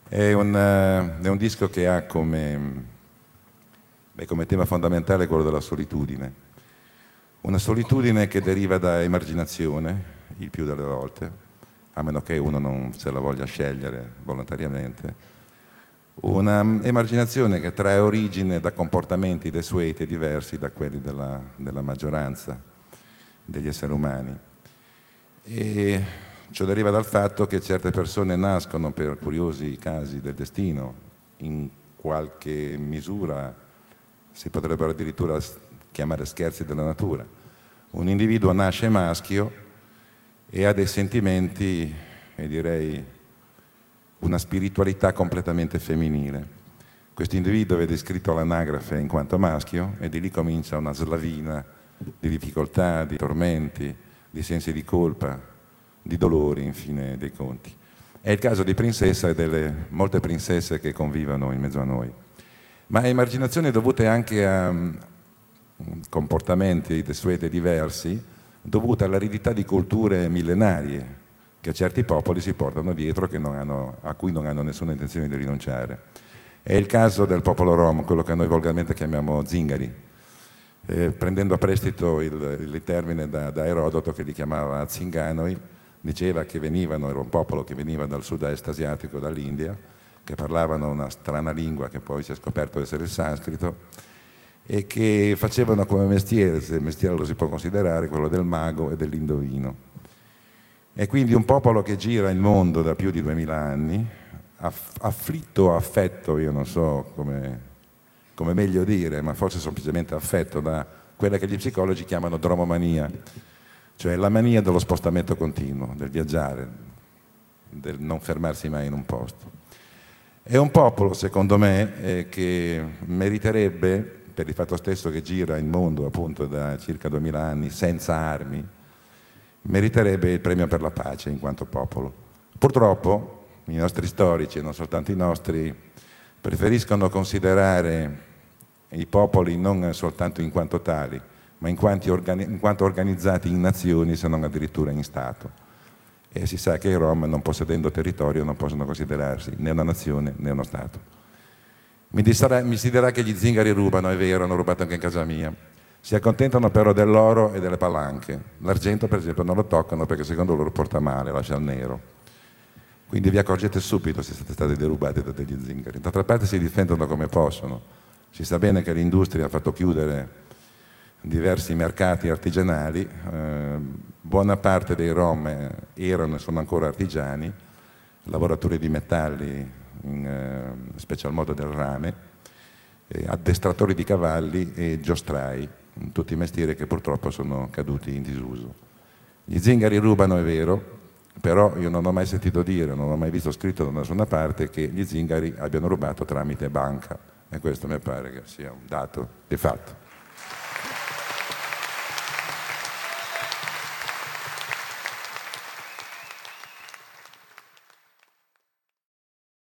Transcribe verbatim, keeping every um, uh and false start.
È un, eh, è un disco che ha come, beh, come tema fondamentale quello della solitudine. Una solitudine che deriva da emarginazione, il più delle volte, a meno che uno non se la voglia scegliere volontariamente. Una emarginazione che trae origine da comportamenti desueti e diversi da quelli della, della maggioranza degli esseri umani. E ciò deriva dal fatto che certe persone nascono per curiosi casi del destino, in qualche misura si potrebbero addirittura chiamare scherzi della natura. Un individuo nasce maschio e ha dei sentimenti, e direi una spiritualità completamente femminile. Questo individuo vede iscritto all'anagrafe in quanto maschio e di lì comincia una slavina di difficoltà, di tormenti, di sensi di colpa, di dolori, infine, dei conti. È il caso di Princessa e delle molte princesse che convivono in mezzo a noi. Ma emarginazioni dovute anche a um, comportamenti desueti e diversi, dovute all'aridità di culture millenarie che certi popoli si portano dietro, che non hanno, a cui non hanno nessuna intenzione di rinunciare. È il caso del popolo rom, quello che noi volgarmente chiamiamo zingari, eh, prendendo a prestito il, il termine da, da Erodoto, che li chiamava zinganoi. Diceva che venivano, era un popolo che veniva dal sud-est asiatico, dall'India, che parlavano una strana lingua che poi si è scoperto essere il sanscrito, e che facevano come mestiere, se mestiere lo si può considerare, quello del mago e dell'indovino. È quindi un popolo che gira il mondo da più di duemila anni, aff- afflitto o affetto, io non so come, come meglio dire, ma forse semplicemente affetto da quella che gli psicologi chiamano dromomania, cioè la mania dello spostamento continuo, del viaggiare, del non fermarsi mai in un posto. È un popolo, secondo me, eh, che meriterebbe, per il fatto stesso che gira il mondo appunto da circa duemila anni senza armi, meriterebbe il premio per la pace in quanto popolo. Purtroppo i nostri storici, e non soltanto i nostri, preferiscono considerare i popoli non soltanto in quanto tali, ma in, organi- in quanto organizzati in nazioni, se non addirittura in Stato. E si sa che i Rom, non possedendo territorio, non possono considerarsi né una nazione né uno Stato. Mi, disarà, mi si dirà che gli zingari rubano, è vero, hanno rubato anche in casa mia. Si accontentano però dell'oro e delle palanche. L'argento, per esempio, non lo toccano perché secondo loro porta male, lascia il nero. Quindi vi accorgete subito se siete stati derubati da degli zingari. D'altra parte si difendono come possono. Si sa bene che l'industria ha fatto chiudere diversi mercati artigianali. Eh, buona parte dei Rom erano e sono ancora artigiani, lavoratori di metalli, in eh, special modo del rame, eh, addestratori di cavalli e giostrai. Tutti mestieri che purtroppo sono caduti in disuso. Gli zingari rubano, è vero, però io non ho mai sentito dire, non ho mai visto scritto da nessuna parte che gli zingari abbiano rubato tramite banca, e questo mi pare che sia un dato di fatto.